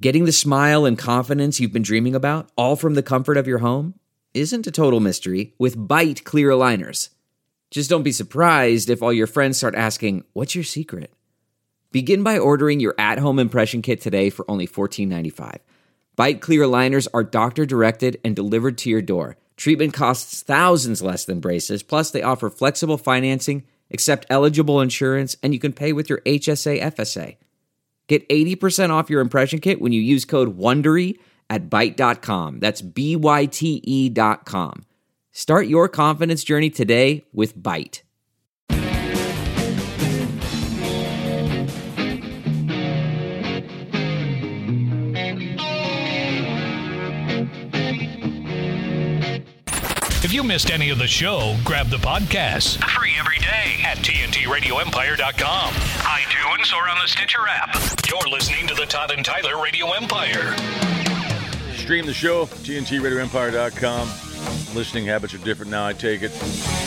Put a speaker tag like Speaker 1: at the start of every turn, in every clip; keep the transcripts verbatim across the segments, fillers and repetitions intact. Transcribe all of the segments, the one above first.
Speaker 1: Getting the smile and confidence you've been dreaming about, all from the comfort of your home, isn't a total mystery with Byte clear aligners. Just don't be surprised if all your friends start asking, "What's your secret?" Begin by ordering your at-home impression kit today for only fourteen ninety-five. Byte clear aligners are doctor-directed and delivered to your door. Treatment costs thousands less than braces, plus they offer flexible financing, accept eligible insurance, and you can pay with your H S A F S A. Get eighty percent off your impression kit when you use code WONDERY at byte dot com. That's B Y T E dot com. Start your confidence journey today with Byte.
Speaker 2: If you missed any of the show, grab the podcast. Free every day at T N T radio empire dot com, iTunes, or on the Stitcher app. You're listening to the Todd and Tyler Radio Empire.
Speaker 3: Stream the show, T N T radio empire dot com. Listening habits are different now, I take it.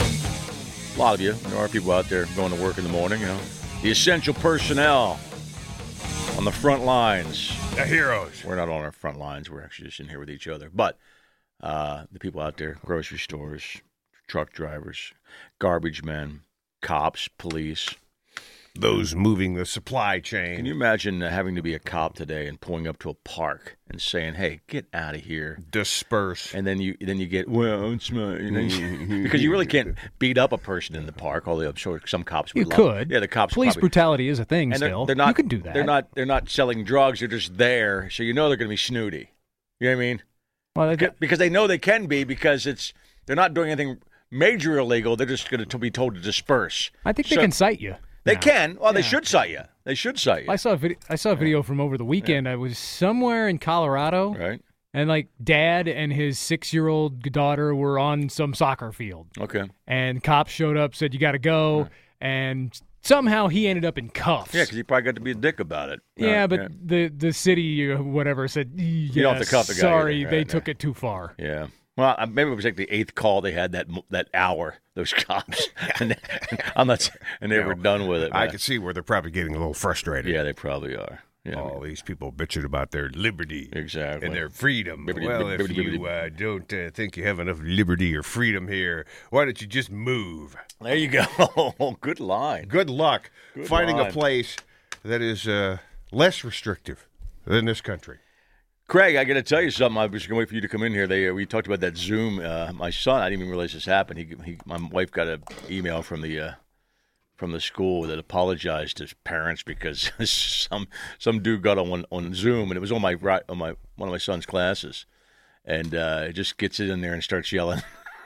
Speaker 3: A lot of you. There are people out there going to work in the morning, you know. The essential personnel on the front lines.
Speaker 4: The heroes.
Speaker 3: We're not on our front lines. We're actually just in here with each other. But uh, the people out there, grocery stores, truck drivers, garbage men, cops, police.
Speaker 4: Those moving the supply chain.
Speaker 3: Can you imagine uh, having to be a cop today and pulling up to a park and saying, "Hey, get out of here,
Speaker 4: disperse,"
Speaker 3: and then you then you get well, it's my, you know, because you really can't beat up a person in the park. Although I'm sure some cops would
Speaker 5: you
Speaker 3: love
Speaker 5: could.
Speaker 3: It. Yeah, the cops.
Speaker 5: Police
Speaker 3: probably,
Speaker 5: brutality is a thing.
Speaker 3: and
Speaker 5: still,
Speaker 3: they're, they're not.
Speaker 5: You can do that.
Speaker 3: They're not. They're not selling drugs. They're just there, so you know they're going to be snooty. You know what I mean?
Speaker 5: Well, they got,
Speaker 3: because they know they can be because it's they're not doing anything major illegal. They're just going to be told to disperse.
Speaker 5: I think they
Speaker 3: so,
Speaker 5: can cite you.
Speaker 3: They
Speaker 5: now.
Speaker 3: can. Well,
Speaker 5: yeah.
Speaker 3: they should cite you. They should cite you.
Speaker 5: I saw a video. I saw a video from over the weekend.
Speaker 3: Yeah.
Speaker 5: I was somewhere in Colorado,
Speaker 3: right?
Speaker 5: And like dad and his six-year-old daughter were on some soccer field.
Speaker 3: Okay.
Speaker 5: And cops showed up, said you got to go, right. And somehow he ended up in cuffs.
Speaker 3: Yeah, because he probably got to be a dick about it.
Speaker 5: Yeah,
Speaker 3: right?
Speaker 5: but
Speaker 3: yeah.
Speaker 5: the the city or whatever said, yes,
Speaker 3: you don't have to cuff the guy.
Speaker 5: Sorry,
Speaker 3: right,
Speaker 5: they
Speaker 3: right.
Speaker 5: took it too far.
Speaker 3: Yeah. Well, maybe it was like the eighth call they had that that hour. Those cops, and, I'm not, and they
Speaker 4: you know,
Speaker 3: were done with it. Man.
Speaker 4: I can see where they're probably getting a little frustrated.
Speaker 3: Yeah, they probably are. Yeah,
Speaker 4: all these people bitching about their liberty,
Speaker 3: exactly,
Speaker 4: and their freedom.
Speaker 3: Liberty,
Speaker 4: well,
Speaker 3: liberty,
Speaker 4: if
Speaker 3: liberty,
Speaker 4: you uh, don't uh, think you have enough liberty or freedom here, why don't you just move?
Speaker 3: There you go. Good line.
Speaker 4: Good luck
Speaker 3: Good
Speaker 4: finding
Speaker 3: line.
Speaker 4: a place that is uh, less restrictive than this country.
Speaker 3: Craig, I got to tell you something. I was going to wait for you to come in here. They we talked about that Zoom. Uh, my son, I didn't even realize this happened. He, he my wife got an email from the uh, from the school that apologized to his parents because some some dude got on on Zoom, and it was on my right on my one of my son's classes, and uh, it just gets it in there and starts yelling,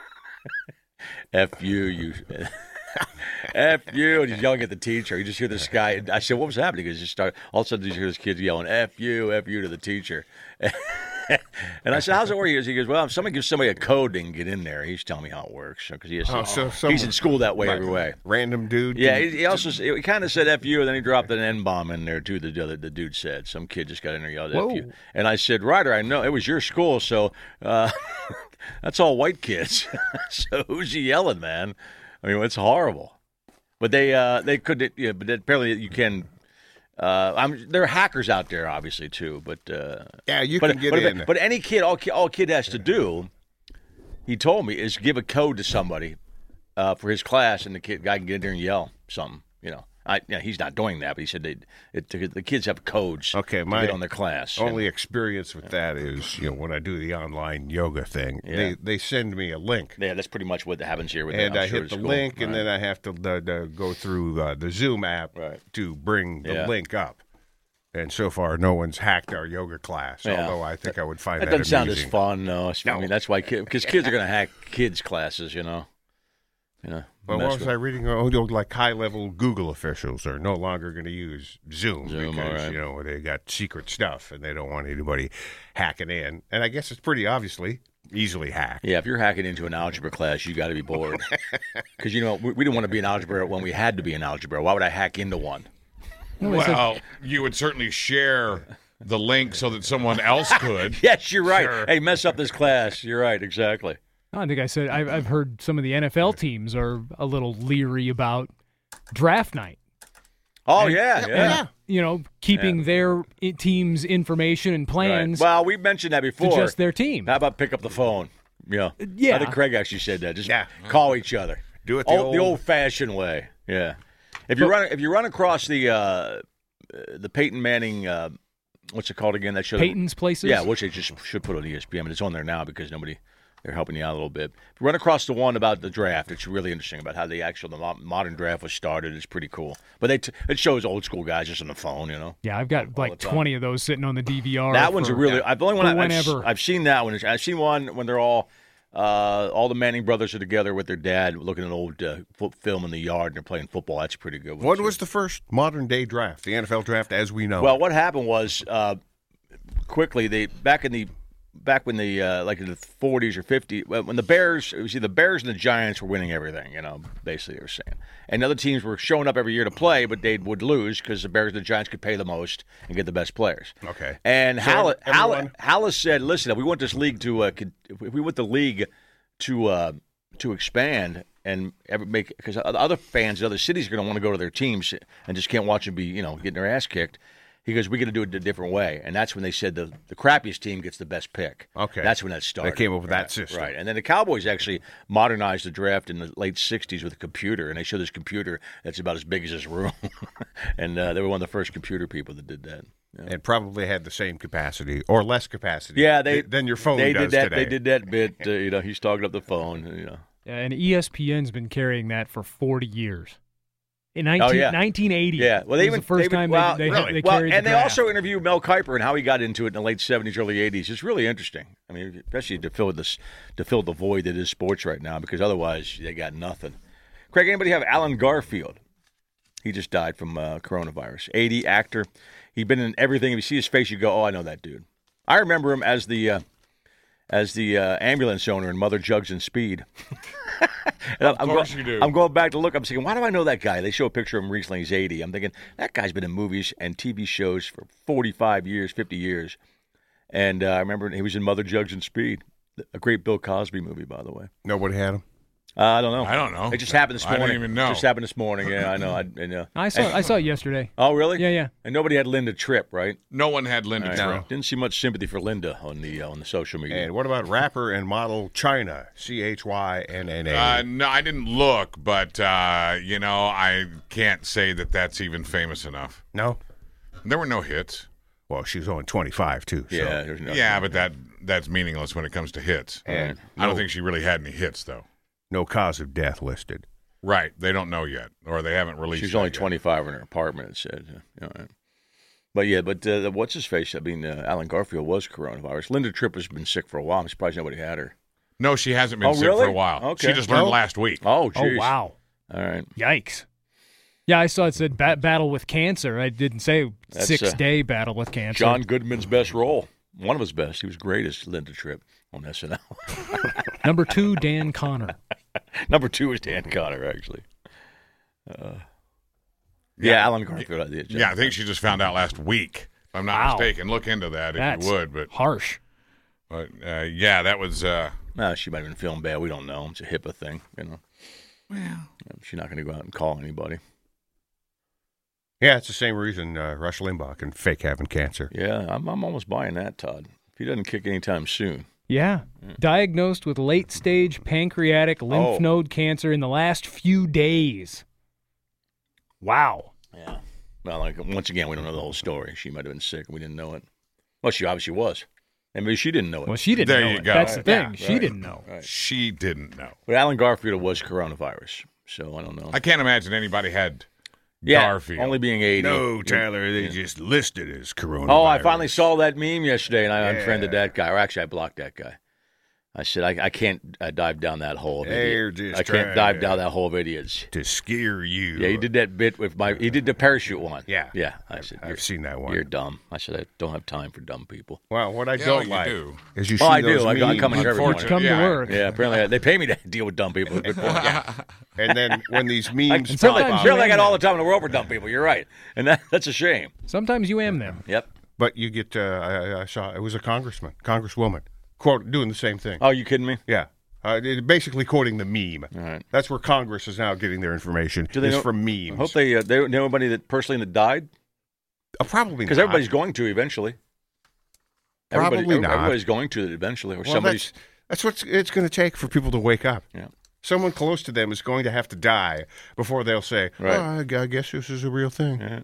Speaker 3: "F you, you." F you, and he's yelling at the teacher. You just hear this guy. And I said, "What was happening?" Because just start all of a sudden you hear this kid yelling, "F you, F you" to the teacher. And I said, "How's it work?" He goes, "Well, if somebody gives somebody a code, they can get in there." He's telling me how it works because he has,
Speaker 4: oh, so
Speaker 3: he's
Speaker 4: someone,
Speaker 3: in school that way
Speaker 4: like
Speaker 3: every way.
Speaker 4: Random dude.
Speaker 3: Yeah, he, he also he kind of said "F you," and then he dropped an N bomb in there too. The other the dude said some kid just got in there and yelled "F you," and I said, "Ryder, I know it was your school, so uh, that's all white kids. So who's he yelling, man? I mean, it's horrible." But they uh, they could, yeah, but apparently you can. Uh, I'm, there are hackers out there, obviously too. But uh,
Speaker 4: yeah, you
Speaker 3: but,
Speaker 4: can get
Speaker 3: but,
Speaker 4: in.
Speaker 3: But, but any kid, all all kid has to do, he told me, is give a code to somebody uh, for his class, and the kid guy can get in there and yell something. You know, I, yeah, he's not doing that, but he said they, it, the kids have codes.
Speaker 4: Okay, my
Speaker 3: to get on their class.
Speaker 4: Only
Speaker 3: and,
Speaker 4: experience with that is, you know, when I do the online yoga thing,
Speaker 3: Yeah.
Speaker 4: they they send me a link.
Speaker 3: Yeah, that's pretty much what happens here with
Speaker 4: and
Speaker 3: that.
Speaker 4: I hit the
Speaker 3: school.
Speaker 4: link,
Speaker 3: right.
Speaker 4: and then I have to uh, uh, go through uh, the Zoom app
Speaker 3: right.
Speaker 4: to bring the
Speaker 3: yeah.
Speaker 4: link up. And so far, no one's hacked our yoga class.
Speaker 3: Yeah.
Speaker 4: Although I think I would find
Speaker 3: that,
Speaker 4: that,
Speaker 3: doesn't sound
Speaker 4: amusing.
Speaker 3: as fun. No,
Speaker 4: No.
Speaker 3: I mean that's why because kids are going to hack kids' classes. You know. You know.
Speaker 4: But what was I reading? Oh, like high-level Google officials are no longer going to use Zoom,
Speaker 3: Zoom
Speaker 4: because,
Speaker 3: all right.
Speaker 4: you know, they got secret stuff and they don't want anybody hacking in. And I guess it's pretty obviously easily hacked.
Speaker 3: Yeah, if you're hacking into an algebra class, you got to be bored. Because, you know, we, we didn't want to be in algebra when we had to be in algebra. Why would I hack into one?
Speaker 6: Well, you would certainly share the link so that someone else could.
Speaker 3: Yes, you're right.
Speaker 6: Sure.
Speaker 3: Hey, mess up this class. You're right, exactly.
Speaker 5: I think I said I've, I've heard some of the N F L teams are a little leery about draft night.
Speaker 3: Oh,
Speaker 5: And-
Speaker 3: yeah, yeah.
Speaker 5: and, you know, keeping
Speaker 3: Yeah.
Speaker 5: their i- team's information and
Speaker 3: Right.
Speaker 5: plans
Speaker 3: Well, we mentioned that
Speaker 5: to
Speaker 3: before.
Speaker 5: just their team.
Speaker 3: How about pick up the phone? Yeah.
Speaker 5: Yeah.
Speaker 3: I think Craig actually said that. Just
Speaker 4: Yeah.
Speaker 3: call each other.
Speaker 4: Do it the
Speaker 3: old, the
Speaker 4: old-
Speaker 3: old-fashioned way. Yeah. If you run if you run across the uh, the Peyton Manning, uh, what's it called again? That show.
Speaker 5: Peyton's Places?
Speaker 3: Yeah, which they just should put on E S P N, but it's on there now because nobody they're helping you out a little bit. If you run across the one about the draft, it's really interesting about how the actual the mo- modern draft was started. It's pretty cool. But they t- it shows old school guys just on the phone, you know.
Speaker 5: Yeah, I've got like
Speaker 3: the time.
Speaker 5: twenty of those sitting on the D V R.
Speaker 3: That one's
Speaker 5: for-
Speaker 3: a really. I've the only one
Speaker 5: for
Speaker 3: I've,
Speaker 5: whenever.
Speaker 3: I've seen that one. I've seen one when they're all uh, all the Manning brothers are together with their dad, looking at an old uh, foot film in the yard, and they're playing football. That's a pretty good. One
Speaker 4: What
Speaker 3: too.
Speaker 4: was the first modern day draft, the N F L draft as we know?
Speaker 3: Well,
Speaker 4: it?
Speaker 3: what happened was uh, quickly they back in the back when the uh, like in the forties or fifties when the Bears, it was the Bears and the Giants were winning everything. You know, basically they were saying, and other teams were showing up every year to play, but they would lose because the Bears and the Giants could pay the most and get the best players.
Speaker 4: Okay.
Speaker 3: And
Speaker 4: So
Speaker 3: Hall- Hall-
Speaker 4: everyone-
Speaker 3: Hallis said, "Listen, if we want this league to, uh, con- if we want the league to uh, to expand and ever make, because other fans in other cities are going to want to go to their teams and just can't watch them be, you know, getting their ass kicked." He goes, "We got to do it a different way," and that's when they said the the crappiest team gets the best pick.
Speaker 4: Okay.
Speaker 3: That's when that started.
Speaker 4: They came up with that
Speaker 3: Right,
Speaker 4: system.
Speaker 3: right? And then the Cowboys actually modernized the draft in the late sixties with a computer, and they showed this computer that's about as big as this room, and uh, they were one of the first computer people that did that. Yeah.
Speaker 4: and probably had the same capacity or less capacity.
Speaker 3: Yeah, they
Speaker 4: than your phone
Speaker 3: They
Speaker 4: does
Speaker 3: did that.
Speaker 4: today.
Speaker 3: They did that bit. Uh, you know, he's talking up the phone. You know,
Speaker 5: Yeah, and E S P N's been carrying that for forty years. In nineteen,
Speaker 3: Oh, yeah.
Speaker 5: nineteen eighty,
Speaker 3: yeah. Well, they
Speaker 5: was
Speaker 3: even
Speaker 5: the first
Speaker 3: they even,
Speaker 5: time
Speaker 3: well,
Speaker 5: they, they,
Speaker 3: really?
Speaker 5: they
Speaker 3: well,
Speaker 5: carried
Speaker 3: and
Speaker 5: the
Speaker 3: they
Speaker 5: draft.
Speaker 3: also interviewed Mel Kiper and how he got into it in the late seventies, early eighties. It's really interesting. I mean, especially to fill this to fill the void that is sports right now, because otherwise they got nothing. Craig, anybody have Alan Garfield? He just died from uh, coronavirus. eighty, actor. He'd been in everything. If you see his face, you go, "Oh, I know that dude." I remember him as the uh, as the uh, ambulance owner in Mother Jugs and Speed. And
Speaker 6: Of
Speaker 3: I'm,
Speaker 6: course
Speaker 3: I'm,
Speaker 6: you do.
Speaker 3: I'm going back to look. I'm thinking, why do I know that guy? They show a picture of him recently. He's eighty. I'm thinking, that guy's been in movies and T V shows for forty-five years, fifty years. And uh, I remember he was in Mother Jugs and Speed, a great Bill Cosby movie, by the way.
Speaker 4: Nobody had him.
Speaker 3: Uh, I don't know.
Speaker 6: I don't know.
Speaker 3: It just happened this
Speaker 6: I
Speaker 3: morning.
Speaker 6: didn't even know.
Speaker 3: Just happened this morning. Yeah, I know. I, and, uh,
Speaker 5: I saw I saw it yesterday.
Speaker 3: oh, really?
Speaker 5: Yeah, yeah.
Speaker 3: And nobody had Linda Tripp, right?
Speaker 6: No one had Linda
Speaker 3: All
Speaker 6: Tripp.
Speaker 3: Didn't see much sympathy for Linda on the uh, on the social media.
Speaker 4: And what about rapper and model China? C H Y N N A.
Speaker 6: Uh, no, I didn't look, but uh, you know, I can't say that that's even famous enough.
Speaker 4: No?
Speaker 6: There were no hits.
Speaker 4: Well, she was only twenty-five, too. So.
Speaker 3: yeah, there's no.
Speaker 6: Yeah, but that that's meaningless when it comes to hits.
Speaker 4: And
Speaker 6: I don't
Speaker 4: no-
Speaker 6: think she really had any hits, though.
Speaker 4: No cause of death listed.
Speaker 6: Right? They don't know yet, or they haven't released.
Speaker 3: She's
Speaker 6: that
Speaker 3: only
Speaker 6: yet.
Speaker 3: twenty-five in her apartment, it said. Uh, you know, but yeah, but uh, what's his face? I mean, uh, Alan Garfield was coronavirus. Linda Tripp has been sick for a while. I'm surprised nobody had her.
Speaker 6: No, she hasn't been
Speaker 3: Oh,
Speaker 6: sick
Speaker 3: really?
Speaker 6: for a while.
Speaker 3: Okay.
Speaker 6: She just learned
Speaker 3: No?
Speaker 6: last week.
Speaker 3: Oh,
Speaker 5: Oh,
Speaker 3: geez.
Speaker 5: wow.
Speaker 3: All right.
Speaker 5: Yikes. Yeah, I saw it said bat- battle with cancer. I didn't say
Speaker 3: That's,
Speaker 5: six-day battle with cancer.
Speaker 3: John Goodman's best role. One of his best. He was great as Linda Tripp on S N L.
Speaker 5: Number two, Dan Connor.
Speaker 3: Number two is Dan Connor, actually. Uh, yeah, Alan Garfield. I did,
Speaker 6: Yeah, I think she just found out last week. If I'm not
Speaker 5: Wow.
Speaker 6: mistaken. Look into that if
Speaker 5: That's
Speaker 6: you would. But,
Speaker 5: harsh.
Speaker 6: but uh, yeah, that was. Uh,
Speaker 3: No, she might have been feeling bad. We don't know. It's a HIPAA thing, you know.
Speaker 6: well,
Speaker 3: She's not going to go out and call anybody.
Speaker 4: Yeah, it's the same reason uh, Rush Limbaugh can fake having cancer.
Speaker 3: Yeah, I'm, I'm almost buying that, Todd. If he doesn't kick anytime soon.
Speaker 5: Yeah. Diagnosed with late-stage pancreatic lymph
Speaker 3: Oh.
Speaker 5: node cancer in the last few days. Wow.
Speaker 3: Yeah. Well, like once again, we don't know the whole story. She might have been sick and we didn't know it. Well, she obviously was. And maybe she didn't know it.
Speaker 5: Well, she didn't
Speaker 6: There
Speaker 5: know
Speaker 6: you
Speaker 5: it.
Speaker 6: go.
Speaker 5: That's the
Speaker 6: Right.
Speaker 5: thing.
Speaker 3: Yeah,
Speaker 5: she
Speaker 3: right.
Speaker 5: didn't know.
Speaker 3: Right.
Speaker 6: she didn't know.
Speaker 3: But Alan Garfield was coronavirus, so I don't know.
Speaker 6: I can't imagine anybody had
Speaker 3: yeah,
Speaker 6: Garfield.
Speaker 3: only being eighty.
Speaker 4: No, Tyler, they just listed as coronavirus.
Speaker 3: Oh, I finally saw that meme yesterday, and I
Speaker 4: Yeah.
Speaker 3: unfriended that guy. Or actually, I blocked that guy. I said, I, I can't uh, dive down that hole of
Speaker 4: They're
Speaker 3: idiots.
Speaker 4: just
Speaker 3: I can't
Speaker 4: trying
Speaker 3: dive
Speaker 4: to-
Speaker 3: down that hole of idiots.
Speaker 4: to scare you.
Speaker 3: Yeah, he did that bit with my. He did the parachute one.
Speaker 4: Yeah.
Speaker 3: yeah. I said,
Speaker 4: I've
Speaker 3: you're,
Speaker 4: seen that one.
Speaker 3: You're dumb. I said, I don't have time for dumb people.
Speaker 4: Well, what I
Speaker 6: Yeah,
Speaker 4: don't
Speaker 6: you
Speaker 4: like
Speaker 6: do.
Speaker 4: is you
Speaker 3: Oh,
Speaker 4: see
Speaker 3: I do.
Speaker 4: those
Speaker 3: I- I
Speaker 4: memes,
Speaker 3: come in here every morning.
Speaker 6: Unfortunately,
Speaker 5: Come
Speaker 6: yeah.
Speaker 5: to work.
Speaker 3: Yeah, apparently I, they pay me to deal with dumb people. Good point.
Speaker 4: and then when these
Speaker 3: I,
Speaker 4: memes
Speaker 5: And
Speaker 4: pop
Speaker 5: sometimes
Speaker 4: up,
Speaker 3: apparently I got all the time in the world for dumb people. You're right, and that, that's a shame.
Speaker 5: Sometimes you am them.
Speaker 3: Yep.
Speaker 4: but you get, uh, I, I saw, it was a congressman, congresswoman, quote, doing the same thing.
Speaker 3: Oh, you kidding me?
Speaker 4: Yeah. Uh, it- basically quoting the meme.
Speaker 3: All right.
Speaker 4: That's where Congress is now getting their information.
Speaker 3: Do they
Speaker 4: is
Speaker 3: know-
Speaker 4: from
Speaker 3: I
Speaker 4: memes.
Speaker 3: hope they uh, they know anybody that personally that died
Speaker 4: Uh, probably
Speaker 3: because
Speaker 4: not.
Speaker 3: everybody's going to eventually.
Speaker 4: Probably
Speaker 3: Everybody,
Speaker 4: not.
Speaker 3: Everybody's going to it eventually, or
Speaker 4: Well,
Speaker 3: somebody's.
Speaker 4: that's, that's what it's going to take for people to wake up.
Speaker 3: Yeah.
Speaker 4: Someone close to them is going to have to die before they'll say,
Speaker 3: Right.
Speaker 4: oh, I, gu- I guess this is a real thing.
Speaker 3: Yeah.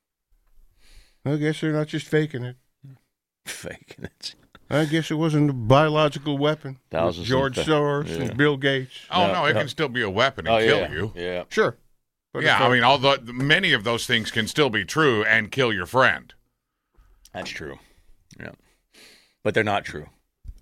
Speaker 4: I guess they're not just faking it.
Speaker 3: Faking it.
Speaker 4: I guess it wasn't a biological weapon. with
Speaker 3: Thousands
Speaker 4: George
Speaker 3: of-
Speaker 4: Soros
Speaker 3: yeah.
Speaker 4: and Bill Gates.
Speaker 6: Oh,
Speaker 3: No,
Speaker 6: no, it
Speaker 3: no.
Speaker 6: can still be a weapon and
Speaker 3: Oh
Speaker 6: kill
Speaker 3: yeah.
Speaker 6: you.
Speaker 3: Yeah.
Speaker 4: Sure. But
Speaker 6: Yeah,
Speaker 4: if
Speaker 6: I mean, although many of those things can still be true and kill your friend.
Speaker 3: That's true. Yeah. But they're not true.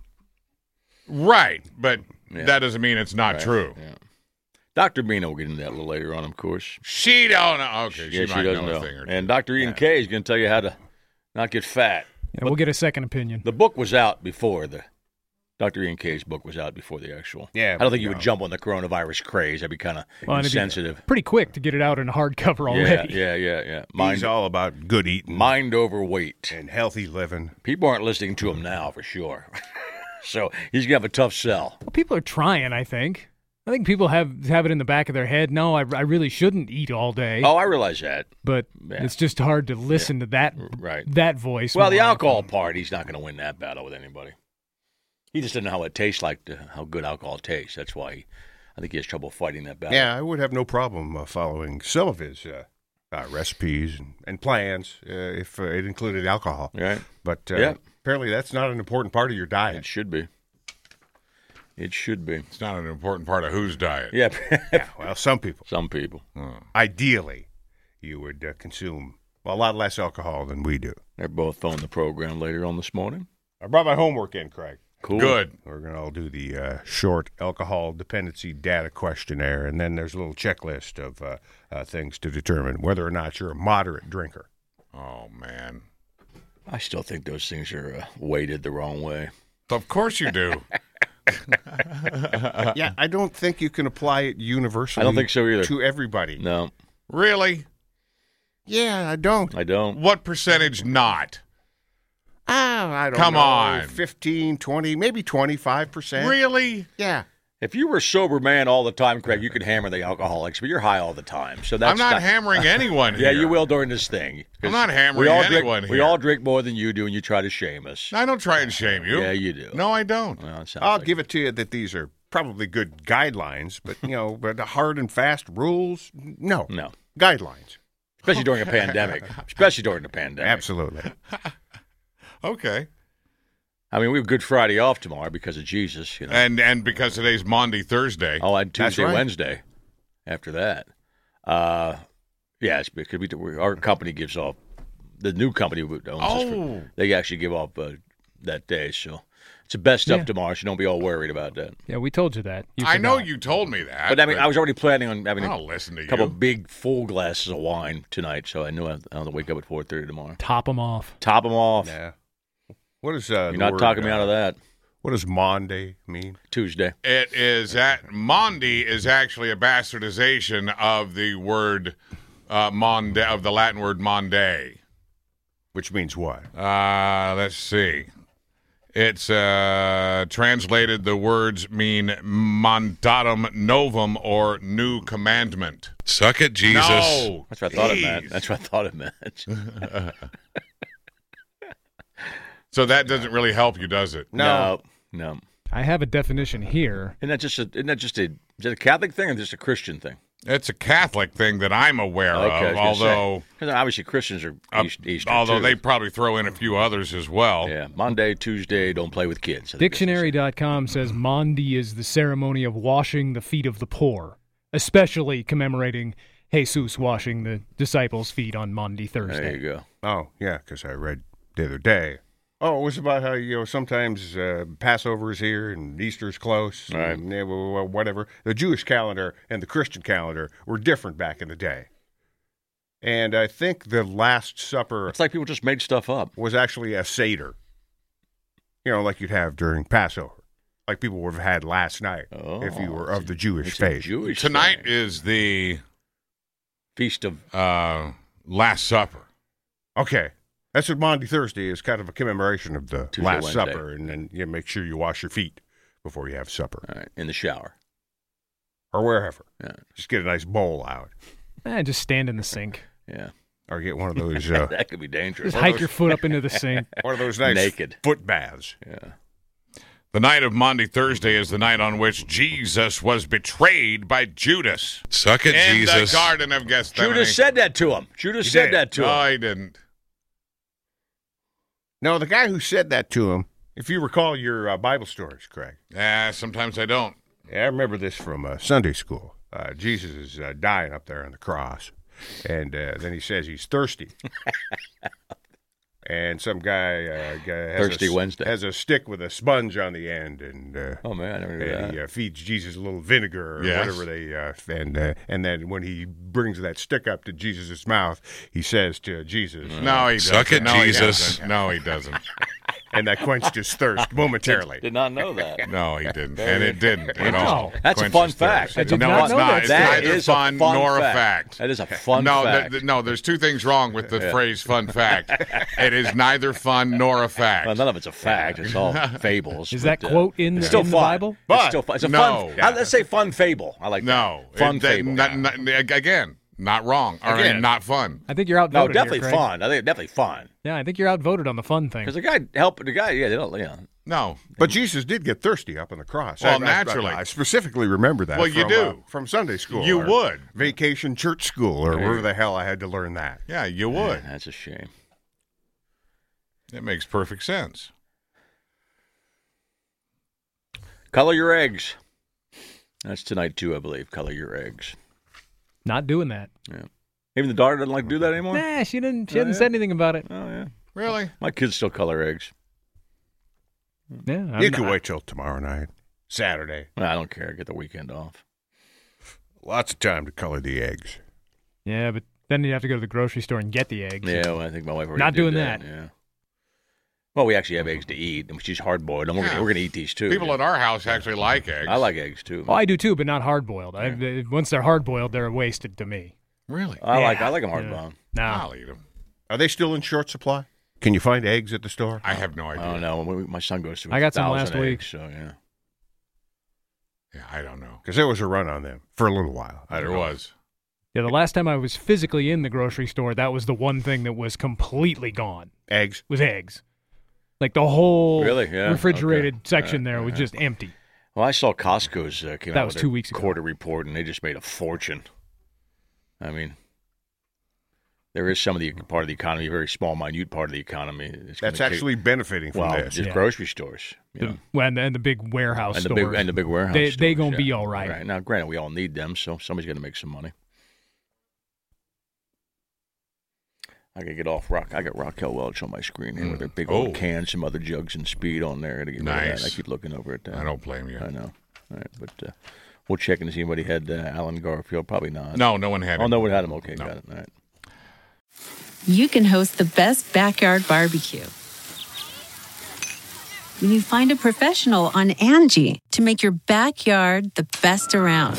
Speaker 6: Right, but
Speaker 3: Yeah.
Speaker 6: that doesn't mean it's not
Speaker 3: Right.
Speaker 6: true.
Speaker 3: Yeah. Doctor Bean will get into that a little later on, of course.
Speaker 6: She don't know. Okay, she
Speaker 3: yeah,
Speaker 6: might
Speaker 3: she doesn't
Speaker 6: know,
Speaker 3: know.
Speaker 6: a thing or two.
Speaker 3: And Doctor Ian Kay is going to tell you how to not get fat.
Speaker 5: Yeah, we'll get a second opinion.
Speaker 3: The book was out before the Doctor Ian Kay's book was out before the actual.
Speaker 4: Yeah,
Speaker 3: I don't think you
Speaker 4: no.
Speaker 3: would jump on the coronavirus craze. That'd be kind of
Speaker 5: Well, and it'd be
Speaker 3: insensitive.
Speaker 5: Pretty quick to get it out in hardcover
Speaker 3: Yeah,
Speaker 5: already.
Speaker 3: yeah, yeah, yeah.
Speaker 4: He's
Speaker 3: Mind,
Speaker 4: all about good eating
Speaker 3: mind over weight.
Speaker 4: and healthy living.
Speaker 3: People aren't listening to him now for sure. So he's gonna have a tough sell.
Speaker 5: Well, people are trying, I think. I think people have have it in the back of their head. No, I, I really shouldn't eat all day.
Speaker 3: Oh, I realize that.
Speaker 5: but
Speaker 3: yeah.
Speaker 5: it's just hard to listen to that
Speaker 3: Right.
Speaker 5: that voice.
Speaker 3: Well, the
Speaker 5: more
Speaker 3: alcohol
Speaker 5: often.
Speaker 3: part, he's not going to win that battle with anybody. He just doesn't know how it tastes like, to, how good alcohol tastes. That's why he, I think he has trouble fighting that battle.
Speaker 4: Yeah, I would have no problem uh, following some of his uh, uh, recipes and, and plans uh, if uh, it included alcohol.
Speaker 3: Right?
Speaker 4: But uh,
Speaker 3: Yeah.
Speaker 4: apparently that's not an important part of your
Speaker 3: It
Speaker 4: diet.
Speaker 3: should be. It should be.
Speaker 6: It's not an important part of whose diet.
Speaker 3: Yeah.
Speaker 4: Yeah, well, some people.
Speaker 3: Some people.
Speaker 4: Ideally, you would uh, consume a lot less alcohol than we do.
Speaker 3: They're both on the program later on this morning.
Speaker 4: I brought my homework in, Craig.
Speaker 3: Cool.
Speaker 6: Good.
Speaker 4: We're going to all do the uh, short alcohol dependency data questionnaire, and then there's a little checklist of uh, uh, things to determine whether or not you're a moderate drinker.
Speaker 6: Oh, man.
Speaker 3: I still think those things are uh, weighted the wrong way.
Speaker 6: Of course you do.
Speaker 4: Yeah, I don't think you can apply it universally.
Speaker 3: I don't think so either.
Speaker 4: To everybody.
Speaker 3: No,
Speaker 6: Really?
Speaker 4: Yeah, I don't.
Speaker 3: I don't.
Speaker 6: What percentage not?
Speaker 4: Ah, I don't
Speaker 6: Come
Speaker 4: know.
Speaker 6: on.
Speaker 4: fifteen, twenty, maybe twenty-five percent.
Speaker 6: Really?
Speaker 4: Yeah.
Speaker 3: If you were a sober man all the time, Craig, you could hammer the alcoholics, but you're high all the time. So that's
Speaker 6: I'm not, hammering anyone
Speaker 3: Yeah,
Speaker 6: here.
Speaker 3: you will during this thing. 'Cause
Speaker 6: I'm not hammering
Speaker 3: we all
Speaker 6: anyone
Speaker 3: drink, We
Speaker 6: here.
Speaker 3: all drink more than you do, and you try to shame us.
Speaker 6: I don't try and shame you.
Speaker 3: Yeah, you do.
Speaker 6: No, I don't.
Speaker 3: Well, it sounds
Speaker 4: I'll
Speaker 3: like-
Speaker 4: give it to you that these are probably good guidelines, but, you know, but the hard and fast rules, no.
Speaker 3: No.
Speaker 4: Guidelines.
Speaker 3: Especially during a pandemic. Especially during the pandemic.
Speaker 4: Absolutely.
Speaker 6: Okay.
Speaker 3: I mean, we have Good Friday off tomorrow because of Jesus. You know.
Speaker 6: And and because today's Maundy Thursday.
Speaker 3: Oh, and
Speaker 4: That's
Speaker 3: Tuesday,
Speaker 4: right.
Speaker 3: Wednesday. After that, uh, yeah, it's because we, we our company gives off. The new company who owns us.
Speaker 6: Oh.
Speaker 3: For, they actually give off uh, that day, so it's the best stuff
Speaker 5: Yeah.
Speaker 3: tomorrow. So don't be all worried about that.
Speaker 5: Yeah, we told you that. You
Speaker 6: I know
Speaker 5: forgot.
Speaker 6: you told me that.
Speaker 3: But I mean, I was already planning on having
Speaker 6: I
Speaker 3: a
Speaker 6: don't listen to
Speaker 3: couple
Speaker 6: you.
Speaker 3: big full glasses of wine tonight, so I knew I had to wake up at four thirty tomorrow.
Speaker 5: Top them off.
Speaker 3: Top them off.
Speaker 4: Yeah. What is uh,
Speaker 3: You're
Speaker 4: the
Speaker 3: not
Speaker 4: word,
Speaker 3: talking me
Speaker 4: uh,
Speaker 3: out of that.
Speaker 4: What does Monday mean?
Speaker 3: Tuesday.
Speaker 6: It is at Maundy is actually a bastardization of the word uh, monde of the Latin word monde.
Speaker 4: Which means what?
Speaker 6: Uh, let's see. It's uh, translated. The words mean mandatum novum or new commandment. Suck it, Jesus. No,
Speaker 3: That's what I thought it
Speaker 6: Jeez.
Speaker 3: meant. That's what I thought it meant.
Speaker 6: So that doesn't really help you, does it?
Speaker 3: no, no.
Speaker 5: I have a definition here.
Speaker 3: Isn't that just a? Isn't that just a? Is that a Catholic thing or just a Christian thing?
Speaker 6: It's a Catholic thing that I'm aware
Speaker 3: Okay, I
Speaker 6: of,
Speaker 3: was gonna say.
Speaker 6: although
Speaker 3: 'Cause obviously Christians are
Speaker 6: uh,
Speaker 3: East, Easter
Speaker 6: although
Speaker 3: too.
Speaker 6: they probably throw in a few others as well.
Speaker 3: yeah, Monday, Tuesday, don't play with kids. I think that's what it
Speaker 5: Dictionary dot com says Maundy is the ceremony of washing the feet of the poor, especially commemorating Jesus washing the disciples' feet on Maundy
Speaker 3: says. There
Speaker 5: Thursday.
Speaker 3: you go.
Speaker 4: Oh, yeah, because I read the other day. Oh, it was about how, you know, sometimes uh, Passover is here and Easter's close.
Speaker 3: Right.
Speaker 4: And, yeah, well, well, whatever. The Jewish calendar and the Christian calendar were different back in the day. And I think the Last Supper
Speaker 3: It's like people just made stuff up.
Speaker 4: was actually a Seder. You know, like you'd have during Passover. Like people would have had last night if you were
Speaker 3: Oh,
Speaker 4: of the Jewish
Speaker 3: It's a
Speaker 4: faith.
Speaker 3: Jewish
Speaker 6: Tonight
Speaker 3: thing.
Speaker 6: is the
Speaker 3: feast of.
Speaker 6: uh, Last Supper.
Speaker 4: Okay. That's what Maundy Thursday is, kind of a commemoration of the
Speaker 3: Tuesday,
Speaker 4: Last
Speaker 3: Wednesday.
Speaker 4: Supper. And then you make sure you wash your feet before you have supper.
Speaker 3: All right, in the shower.
Speaker 4: Or wherever.
Speaker 3: Yeah.
Speaker 4: Just get a nice bowl out.
Speaker 5: Eh, just stand in the sink.
Speaker 3: Yeah.
Speaker 4: Or get one of those... Uh,
Speaker 3: that could be dangerous.
Speaker 5: Just hike your foot up into the sink.
Speaker 4: One of those nice
Speaker 3: Naked.
Speaker 4: foot baths.
Speaker 3: Yeah.
Speaker 6: The night of Maundy Thursday is the night on which Jesus was betrayed by Judas.
Speaker 7: Suck it,
Speaker 6: in
Speaker 7: Jesus.
Speaker 6: the Garden of Gethsemane.
Speaker 3: Judas said that to him. Judas
Speaker 4: He
Speaker 3: said
Speaker 4: did.
Speaker 3: that to him.
Speaker 6: No, he didn't.
Speaker 4: No, the guy who said that to him, if you recall your uh, Bible stories, Craig.
Speaker 6: Yeah, sometimes I don't.
Speaker 4: Yeah, I remember this from uh, Sunday school. Uh, Jesus is uh, dying up there on the cross, and uh, then he says he's thirsty. And some guy, uh, guy has,
Speaker 3: Thirsty
Speaker 4: a,
Speaker 3: Wednesday.
Speaker 4: has a stick with a sponge on the end, and uh,
Speaker 3: Oh, man, I never knew
Speaker 4: and
Speaker 3: that.
Speaker 4: he uh, feeds Jesus a little vinegar or
Speaker 6: Yes.
Speaker 4: whatever they, uh, and uh, and then when he brings that stick up to Jesus' mouth, he says to Jesus,
Speaker 6: No, he doesn't.
Speaker 7: Suck it,
Speaker 6: no, he
Speaker 7: Jesus.
Speaker 6: doesn't. No, he doesn't.
Speaker 4: and that quenched his thirst momentarily.
Speaker 3: Did not know that.
Speaker 6: No, he didn't. And it didn't at all.
Speaker 3: That's a
Speaker 6: Quench
Speaker 3: fun
Speaker 6: his
Speaker 3: fact.
Speaker 6: thirst.
Speaker 3: I did
Speaker 6: no,
Speaker 3: not
Speaker 6: it's
Speaker 5: know
Speaker 6: not.
Speaker 5: that.
Speaker 6: It's
Speaker 3: That
Speaker 6: neither
Speaker 3: is a
Speaker 6: fun,
Speaker 3: fun
Speaker 6: nor
Speaker 3: fact.
Speaker 6: a fact.
Speaker 3: That is a fun
Speaker 6: no,
Speaker 3: fact.
Speaker 6: th- no, there's two things wrong with the phrase fun fact. It is neither fun nor a fact.
Speaker 3: Well, none of it's a fact. It's all fables.
Speaker 5: Is that
Speaker 3: but, uh,
Speaker 5: quote in,
Speaker 3: it's
Speaker 5: in
Speaker 3: still
Speaker 5: the
Speaker 3: fun.
Speaker 5: Bible?
Speaker 3: It's
Speaker 4: But-
Speaker 3: still fun. It's a
Speaker 6: No.
Speaker 3: fun. uh, let's say fun fable. I like
Speaker 6: no.
Speaker 3: that. Fun
Speaker 6: it- that-
Speaker 3: fable.
Speaker 6: not- not- again, not wrong. Or
Speaker 4: Again.
Speaker 6: not fun.
Speaker 5: I think you're outvoted.
Speaker 3: no,
Speaker 5: here,
Speaker 3: definitely
Speaker 5: Craig.
Speaker 3: fun. I think definitely fun.
Speaker 5: Yeah, I think you're outvoted on the fun thing.
Speaker 3: Because the guy helped the guy. Yeah, they don't. Yeah.
Speaker 6: No.
Speaker 4: But Jesus did get thirsty up on the cross.
Speaker 6: Well,
Speaker 4: I- I-
Speaker 6: naturally.
Speaker 4: I, specifically remember that.
Speaker 6: Well, you
Speaker 4: from,
Speaker 6: do.
Speaker 4: uh, from Sunday school.
Speaker 6: You
Speaker 4: or
Speaker 6: would.
Speaker 4: Vacation church school, or wherever the hell I had to learn that.
Speaker 6: Yeah, you would.
Speaker 3: That's a shame.
Speaker 6: It makes perfect sense.
Speaker 3: Color your eggs. That's tonight too, I believe. Color your eggs.
Speaker 5: Not doing that.
Speaker 3: Yeah. Even the daughter doesn't like to do that anymore.
Speaker 5: Nah, she didn't. She
Speaker 3: Oh,
Speaker 5: hadn't
Speaker 3: yeah?
Speaker 5: said anything about it.
Speaker 3: Oh yeah.
Speaker 6: Really?
Speaker 3: My kids still color eggs.
Speaker 5: Yeah, I'm
Speaker 4: You
Speaker 5: not-
Speaker 4: can wait till tomorrow night, Saturday.
Speaker 3: Well, I don't care. I get the weekend off.
Speaker 4: Lots of time to color the eggs.
Speaker 5: Yeah, but then you have to go to the grocery store and get the eggs.
Speaker 3: Yeah, well, I think my wife already
Speaker 5: Not
Speaker 3: did
Speaker 5: doing
Speaker 3: that.
Speaker 5: that.
Speaker 3: Yeah. Well, we actually have eggs to eat, and she's hard boiled, and we're
Speaker 6: Yeah.
Speaker 3: gonna we're gonna eat these too.
Speaker 6: People
Speaker 3: yeah.
Speaker 6: at our house actually like eggs.
Speaker 3: I like eggs too.
Speaker 5: Oh, I do too, but not hard boiled. I Once they're hard boiled, they're wasted to me.
Speaker 6: Really?
Speaker 3: I like
Speaker 5: Yeah.
Speaker 3: I like them hard
Speaker 5: Yeah.
Speaker 3: boiled.
Speaker 5: No,
Speaker 6: I'll eat them.
Speaker 4: Are they still in short supply? Can you find eggs at the store?
Speaker 6: I have no
Speaker 3: I
Speaker 6: idea.
Speaker 3: don't know. When we, my son goes through.
Speaker 5: I
Speaker 3: a
Speaker 5: got some
Speaker 3: thousand
Speaker 5: last week.
Speaker 3: eggs, So yeah.
Speaker 6: Yeah, I don't know.
Speaker 4: Because there was a run on them for a little while. I don't
Speaker 6: There
Speaker 4: know.
Speaker 6: was.
Speaker 5: yeah. The last time I was physically in the grocery store, that was the one thing that was completely gone.
Speaker 4: Eggs.
Speaker 5: Was eggs. Like the whole
Speaker 3: Really? Yeah.
Speaker 5: refrigerated
Speaker 3: Okay.
Speaker 5: section
Speaker 3: All right,
Speaker 5: there
Speaker 3: all
Speaker 5: was
Speaker 3: right.
Speaker 5: just empty.
Speaker 3: Well, I saw Costco's uh, came
Speaker 5: That
Speaker 3: out
Speaker 5: was
Speaker 3: with
Speaker 5: two
Speaker 3: their
Speaker 5: weeks ago.
Speaker 3: quarter report, and they just made a fortune. I mean, there is some of the part of the economy, a very small, minute part of the economy. It's gonna
Speaker 4: That's
Speaker 3: take-
Speaker 4: actually benefiting from
Speaker 3: well,
Speaker 4: this.
Speaker 3: just
Speaker 5: Yeah.
Speaker 3: grocery stores. You know,
Speaker 5: The, well, and, the, and the big warehouse
Speaker 3: and the
Speaker 5: stores.
Speaker 3: big and the big warehouse.
Speaker 5: They- they
Speaker 3: stores,
Speaker 5: gonna
Speaker 3: yeah.
Speaker 5: be all right.
Speaker 3: Right now, granted, we all need them, so somebody's going to make some money. I gotta get off rock. I got Raquel Welch on my screen here with her big
Speaker 6: Oh.
Speaker 3: old cans, some other jugs and speed on there. I gotta get rid of
Speaker 6: Nice.
Speaker 3: that. I keep looking over at that.
Speaker 6: I don't blame you.
Speaker 3: I know. All right, but uh, we'll check and see anybody had uh, Alan Garfield. Probably not.
Speaker 6: No, no one had
Speaker 3: Oh,
Speaker 6: it.
Speaker 3: no one had him. Okay,
Speaker 6: No.
Speaker 3: got it. All right.
Speaker 8: You can host the best backyard barbecue when you find a professional on Angie to make your backyard the best around.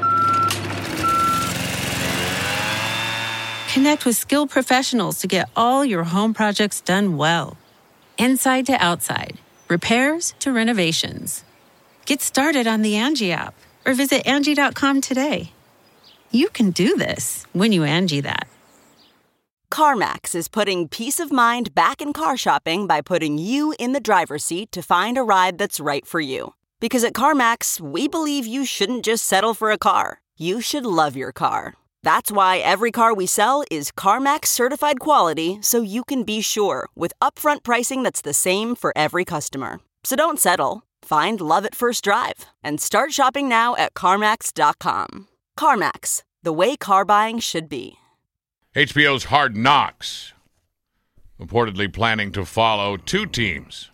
Speaker 8: Connect with skilled professionals to get all your home projects done well. Inside to outside, repairs to renovations. Get started on the Angie app or visit Angie dot com today. You can do this when you Angie that.
Speaker 9: CarMax is putting peace of mind back in car shopping by putting you in the driver's seat to find a ride that's right for you. Because at CarMax, we believe you shouldn't just settle for a car. You should love your car. That's why every car we sell is CarMax certified quality, so you can be sure with upfront pricing that's the same for every customer. So don't settle. Find love at first drive and start shopping now at CarMax dot com. CarMax, the way car buying should be.
Speaker 6: H B O's Hard Knocks reportedly planning to follow two teams.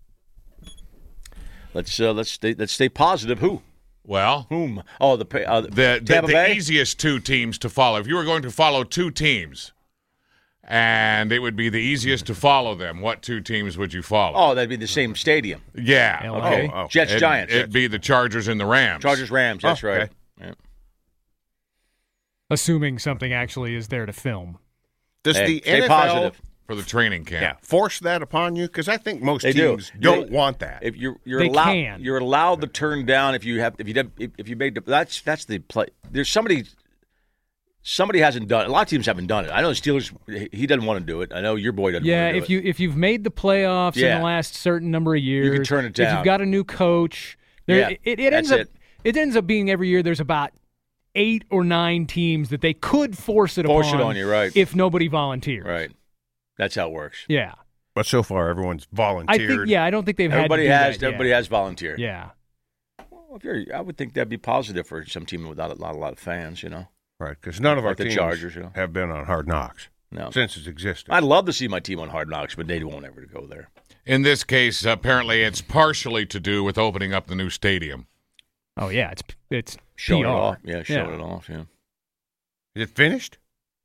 Speaker 3: Let's uh, let's stay, let's stay positive. Who?
Speaker 6: Well,
Speaker 3: Whom? Oh, the uh,
Speaker 6: the the,
Speaker 3: Tampa
Speaker 6: the
Speaker 3: Bay?
Speaker 6: easiest two teams to follow. If you were going to follow two teams, and it would be the easiest to follow them, what two teams would you follow?
Speaker 3: Oh, that'd be the same stadium.
Speaker 6: yeah,
Speaker 5: L A.
Speaker 3: Okay.
Speaker 4: Oh, oh.
Speaker 3: Jets,
Speaker 6: It'd-
Speaker 3: Giants.
Speaker 6: It'd be the Chargers and the Rams.
Speaker 3: Chargers, Rams. That's
Speaker 4: Oh,
Speaker 3: right.
Speaker 4: okay.
Speaker 3: Yeah.
Speaker 5: Assuming something actually is there to film.
Speaker 4: Does
Speaker 3: Hey,
Speaker 4: the
Speaker 3: stay
Speaker 4: N F L
Speaker 3: positive.
Speaker 6: for the training camp.
Speaker 4: Yeah, force that upon you because I think most
Speaker 3: They do.
Speaker 4: teams do. not
Speaker 3: They-
Speaker 4: want that.
Speaker 3: If you're you're
Speaker 5: They
Speaker 3: allowed
Speaker 5: can.
Speaker 3: you're allowed to turn down if you have if you did- if, if you made the, that's that's the play. There's somebody somebody hasn't done it. A lot of teams haven't done it. I know the Steelers. He doesn't want to do it. I know your boy doesn't.
Speaker 5: Yeah,
Speaker 3: want to do
Speaker 5: if
Speaker 3: it.
Speaker 5: you if you've made the playoffs in
Speaker 3: Yeah.
Speaker 5: the last certain number of years,
Speaker 3: can turn it
Speaker 5: If
Speaker 3: down.
Speaker 5: you've got a new coach, there,
Speaker 3: Yeah,
Speaker 5: it, it, it ends
Speaker 3: that's
Speaker 5: up
Speaker 3: it.
Speaker 5: it ends up being every year. There's about eight or nine teams that they could force it
Speaker 3: Force
Speaker 5: upon
Speaker 3: it on you, right?
Speaker 5: if nobody volunteers.
Speaker 3: right, that's how it works.
Speaker 5: Yeah.
Speaker 4: But so far, everyone's
Speaker 5: I
Speaker 4: volunteered.
Speaker 5: think yeah, I don't think they've
Speaker 3: Everybody
Speaker 5: had to do
Speaker 3: has
Speaker 5: that yet.
Speaker 3: everybody has volunteered.
Speaker 5: Yeah.
Speaker 3: Well, if you're, I would think that'd be positive for some team without a lot, a lot of fans. You know,
Speaker 4: Right, because none of our
Speaker 3: Like the
Speaker 4: teams
Speaker 3: Chargers, you know.
Speaker 4: have been on Hard Knocks
Speaker 3: no.
Speaker 4: since it's existed.
Speaker 3: I'd love to see my team on Hard Knocks, but they won't ever go there.
Speaker 6: In this case, apparently it's partially to do with opening up the new stadium.
Speaker 5: Oh yeah, it's it's
Speaker 3: Show
Speaker 5: P R.
Speaker 3: it off, yeah. Show
Speaker 5: Yeah.
Speaker 3: it off, yeah.
Speaker 4: Is it finished?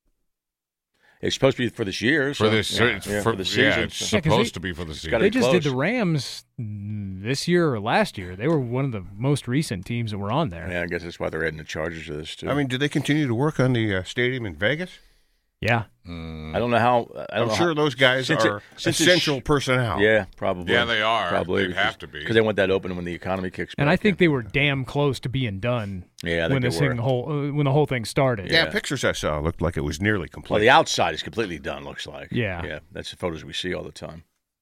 Speaker 3: It's supposed to be for this year.
Speaker 6: For
Speaker 3: so,
Speaker 6: this,
Speaker 3: yeah,
Speaker 6: it's
Speaker 3: yeah,
Speaker 6: for,
Speaker 3: for the
Speaker 6: yeah,
Speaker 3: season.
Speaker 6: it's
Speaker 3: so.
Speaker 5: Yeah, 'cause
Speaker 6: supposed
Speaker 5: they-
Speaker 6: to be for the season.
Speaker 3: gotta
Speaker 5: They
Speaker 3: be
Speaker 5: just did
Speaker 3: close.
Speaker 5: the Rams mm, this year or last year. They were one of the most recent teams that were on there.
Speaker 3: Yeah, I guess that's why they're adding the Chargers to this too.
Speaker 4: I mean, did they continue to work on the uh, stadium in Vegas?
Speaker 5: Yeah.
Speaker 6: Mm.
Speaker 3: I don't know how. I don't
Speaker 4: I'm
Speaker 3: know
Speaker 4: sure
Speaker 3: how,
Speaker 4: those guys
Speaker 3: since it-
Speaker 4: are
Speaker 3: since it's-
Speaker 4: essential personnel.
Speaker 3: Yeah, probably.
Speaker 6: Yeah, they are.
Speaker 3: Probably
Speaker 6: They'd have to be.
Speaker 3: because they want that open when the economy kicks back.
Speaker 5: And I think
Speaker 3: in.
Speaker 5: they were damn close to being done
Speaker 3: Yeah, I think
Speaker 5: when
Speaker 3: they
Speaker 5: this
Speaker 3: were.
Speaker 5: thing whole uh, when the whole thing started.
Speaker 4: Yeah,
Speaker 3: Yeah.
Speaker 4: pictures I saw looked like it was nearly complete.
Speaker 3: Well, the outside is completely done. Looks like.
Speaker 5: Yeah.
Speaker 3: yeah. That's the photos we see all the time.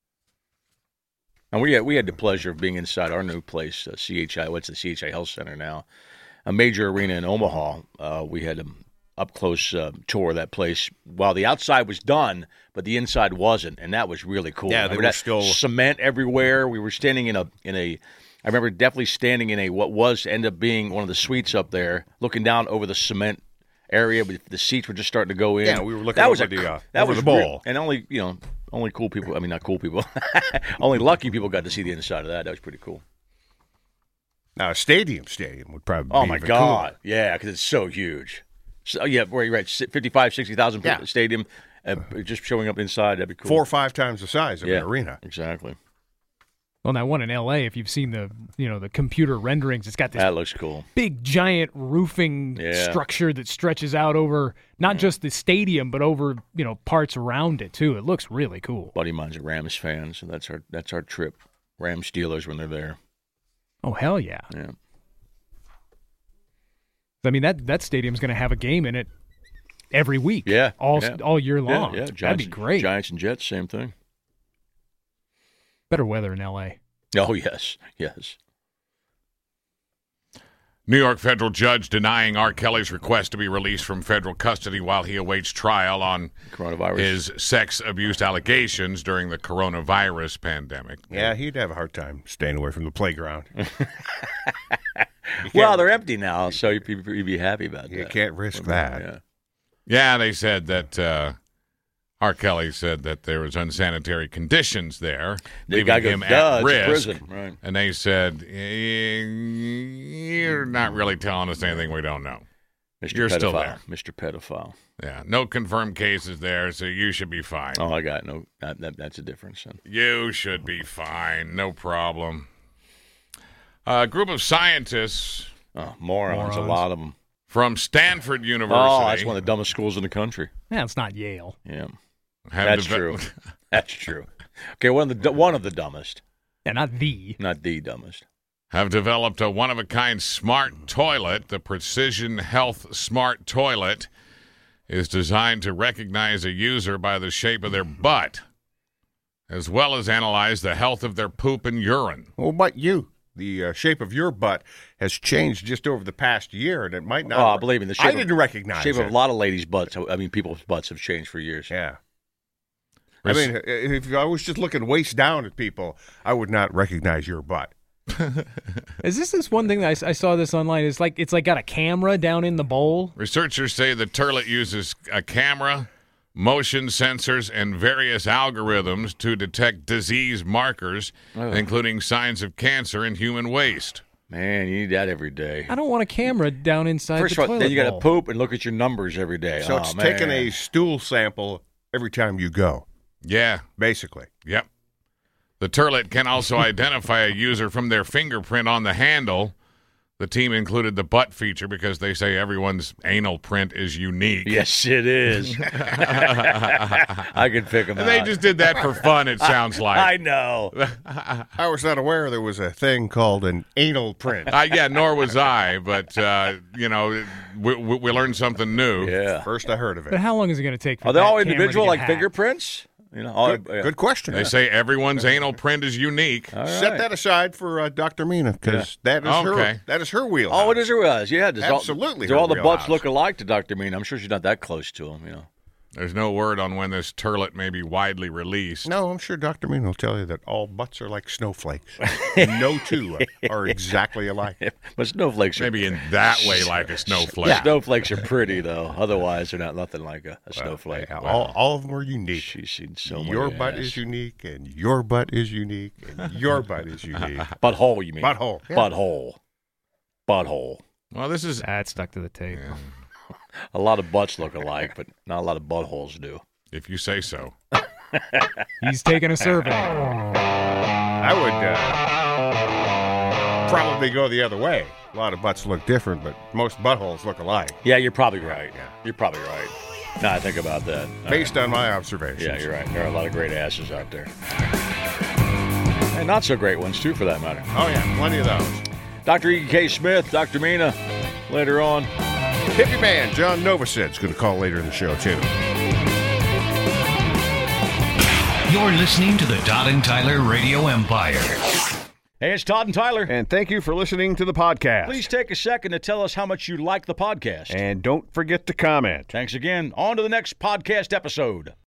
Speaker 3: And we had we had the pleasure of being inside our new place, uh, C H I. What's the C H I Health Center now? A major arena in Omaha. Uh, we had an up close uh, tour of that place. While the outside was done, but the inside wasn't, and that was really cool.
Speaker 4: Yeah, they
Speaker 3: Remember
Speaker 4: were
Speaker 3: that
Speaker 4: still-
Speaker 3: cement everywhere. We were standing in a in a. I remember definitely standing in a what was ended up being one of the suites up there, looking down over the cement area. But the seats were just starting to go in.
Speaker 4: Yeah, we were looking
Speaker 3: that was
Speaker 4: over
Speaker 3: a,
Speaker 4: the, uh,
Speaker 3: that
Speaker 4: over
Speaker 3: was
Speaker 4: the
Speaker 3: re-
Speaker 4: bowl.
Speaker 3: and only you know only cool people. I mean, not cool people. Only lucky people got to see the inside of that. That was pretty cool.
Speaker 4: Now, a stadium stadium would probably
Speaker 3: Oh
Speaker 4: be
Speaker 3: my
Speaker 4: even
Speaker 3: God!
Speaker 4: cooler.
Speaker 3: Yeah, because it's so huge. So yeah, where you're right, fifty-five, sixty thousand
Speaker 4: Yeah.
Speaker 3: stadium, uh, just showing up inside. That'd be cool.
Speaker 4: Four or five times the size of
Speaker 3: yeah,
Speaker 4: an arena.
Speaker 3: Exactly.
Speaker 5: Well, that one in L A, if you've seen the you know the computer renderings, it's got this
Speaker 3: That looks cool.
Speaker 5: big giant roofing
Speaker 3: Yeah.
Speaker 5: structure that stretches out over not just the stadium but over you know parts around it too. It looks really cool.
Speaker 3: Buddy of mine's a Rams fan, so that's our that's our trip. Rams Steelers when they're there.
Speaker 5: Oh hell yeah!
Speaker 3: Yeah.
Speaker 5: I mean that that stadium's going to have a game in it every week.
Speaker 3: Yeah.
Speaker 5: all
Speaker 3: yeah.
Speaker 5: all year long.
Speaker 3: Yeah, yeah.
Speaker 5: That'd
Speaker 3: Giants,
Speaker 5: be great.
Speaker 3: Giants and Jets, same thing.
Speaker 5: Better weather in L A.
Speaker 3: Oh yes, yes.
Speaker 6: New York federal judge denying R. Kelly's request to be released from federal custody while he awaits trial on
Speaker 3: Coronavirus.
Speaker 6: his sex abuse allegations during the coronavirus pandemic.
Speaker 4: Yeah, he'd have a hard time staying away from the playground.
Speaker 3: well, they're empty now, so you'd be, you'd be happy about
Speaker 4: You
Speaker 3: that.
Speaker 4: can't risk that.
Speaker 3: Yeah.
Speaker 6: Yeah, they said that uh, R. Kelly said that there was unsanitary conditions there,
Speaker 3: They
Speaker 6: leaving
Speaker 3: gotta go
Speaker 6: him
Speaker 3: duh,
Speaker 6: at
Speaker 3: it's
Speaker 6: risk.
Speaker 3: prison, right.
Speaker 6: And they said, "Eh, you're not really telling us anything we don't know.
Speaker 3: Mister
Speaker 6: You're
Speaker 3: Pedophile.
Speaker 6: still there.
Speaker 3: Mister Pedophile.
Speaker 6: Yeah, no confirmed cases there, so you should be fine.
Speaker 3: Oh, I got it. no. That, that, that's a difference. Then.
Speaker 6: You should be fine. No problem." A group of scientists
Speaker 3: Oh, morons,
Speaker 5: Morons.
Speaker 3: a lot of them.
Speaker 6: from Stanford University
Speaker 3: Oh, that's one of the dumbest schools in the country.
Speaker 5: Yeah, it's not Yale.
Speaker 3: Yeah,
Speaker 6: have
Speaker 3: that's
Speaker 6: deve-
Speaker 3: true. That's true. Okay, one of the one of the dumbest,
Speaker 5: Yeah, not the.
Speaker 3: not the dumbest.
Speaker 6: have developed a one-of-a-kind smart toilet. The Precision Health Smart Toilet is designed to recognize a user by the shape of their butt, as well as analyze the health of their poop and urine.
Speaker 4: Well, but you, the uh, shape of your butt has changed just over the past year, and it might not.
Speaker 3: Oh, believe me, the shape
Speaker 4: I
Speaker 3: of-
Speaker 4: didn't recognize
Speaker 3: Shape
Speaker 4: it.
Speaker 3: of a lot of ladies' butts. I mean, people's butts have changed for years.
Speaker 4: Yeah. I mean, if I was just looking waist down at people, I would not recognize your butt.
Speaker 5: Is this this one thing that I s- I, saw this online? It's like it's like got a camera down in the bowl.
Speaker 6: Researchers say the toilet uses a camera, motion sensors, and various algorithms to detect disease markers, including signs of cancer and human waste.
Speaker 3: Man, you need that every day.
Speaker 5: I don't want a camera down inside
Speaker 3: First
Speaker 5: the
Speaker 3: of all,
Speaker 5: toilet
Speaker 3: then you got to
Speaker 5: bowl.
Speaker 3: poop and look at your numbers every day.
Speaker 4: So
Speaker 3: oh,
Speaker 4: it's
Speaker 3: man.
Speaker 4: taking a stool sample every time you go,
Speaker 6: Yeah,
Speaker 4: basically.
Speaker 6: yep. The toilet can also identify a user from their fingerprint on the handle. the team included the butt feature because they say everyone's anal print is unique.
Speaker 3: Yes, it is. I could pick them
Speaker 6: And
Speaker 3: out.
Speaker 6: they just did that for fun, it sounds like.
Speaker 3: I know.
Speaker 4: I was not aware there was a thing called an anal print.
Speaker 6: Uh, yeah, nor was I, but, uh, you know, we, we, we learned something new.
Speaker 3: Yeah.
Speaker 4: First I heard of
Speaker 5: But
Speaker 4: it.
Speaker 5: how long is it going to take for
Speaker 3: Are they
Speaker 5: that
Speaker 3: all
Speaker 5: camera to
Speaker 3: individual,
Speaker 5: get
Speaker 3: like
Speaker 5: hacked?
Speaker 3: fingerprints? You know, all,
Speaker 4: Good,
Speaker 3: yeah.
Speaker 4: good question.
Speaker 6: They say everyone's anal print is unique.
Speaker 3: All
Speaker 4: Set
Speaker 3: right.
Speaker 4: that aside for uh, Doctor Mina, because that is
Speaker 6: Okay.
Speaker 4: her. That is her wheelhouse.
Speaker 3: Oh, it is her wheelhouse. Yeah, does
Speaker 4: Absolutely
Speaker 3: All, do
Speaker 4: her
Speaker 3: all the butts
Speaker 4: wheelhouse.
Speaker 3: look alike to Doctor Mean? I'm sure she's not that close to him. You know.
Speaker 6: There's no word on when this turlet may be widely released.
Speaker 4: No, I'm sure Doctor Mina will tell you that all butts are like snowflakes. No two are exactly alike.
Speaker 3: But snowflakes are
Speaker 6: Maybe in that way like a snowflake.
Speaker 3: Yeah. Snowflakes are pretty though. Otherwise, they're not nothing like a, a snowflake.
Speaker 4: Yeah, all, all of them are unique.
Speaker 3: She's seen so many.
Speaker 4: Your butt
Speaker 3: ass.
Speaker 4: is unique, and your butt is unique, and your butt is unique.
Speaker 3: Butthole, you mean?
Speaker 4: Butthole. Yeah.
Speaker 3: Butthole. Butthole.
Speaker 6: Well, this is
Speaker 5: That stuck to the tape.
Speaker 3: A lot of butts look alike, but not a lot of buttholes do.
Speaker 6: if you say so.
Speaker 5: He's taking a survey.
Speaker 4: I would uh, probably go the other way. A lot of butts look different, but most buttholes look alike.
Speaker 3: Yeah, you're probably right. Yeah, you're probably right. Now I think about that.
Speaker 4: Based on my observations.
Speaker 3: Yeah, you're right. There are a lot of great asses out there. And not so great ones, too, for that matter.
Speaker 4: Oh, yeah, plenty of those.
Speaker 3: Doctor E K. Smith, Doctor Mina, later on.
Speaker 4: Hippie man John Novosid's going to call later in the show, too.
Speaker 2: You're listening to the Todd and Tyler Radio Empire.
Speaker 3: Hey, it's Todd and Tyler.
Speaker 7: And thank you for listening to the podcast.
Speaker 3: Please take a second to tell us how much you like the podcast.
Speaker 7: And don't forget to comment.
Speaker 3: Thanks again. On to the next podcast episode.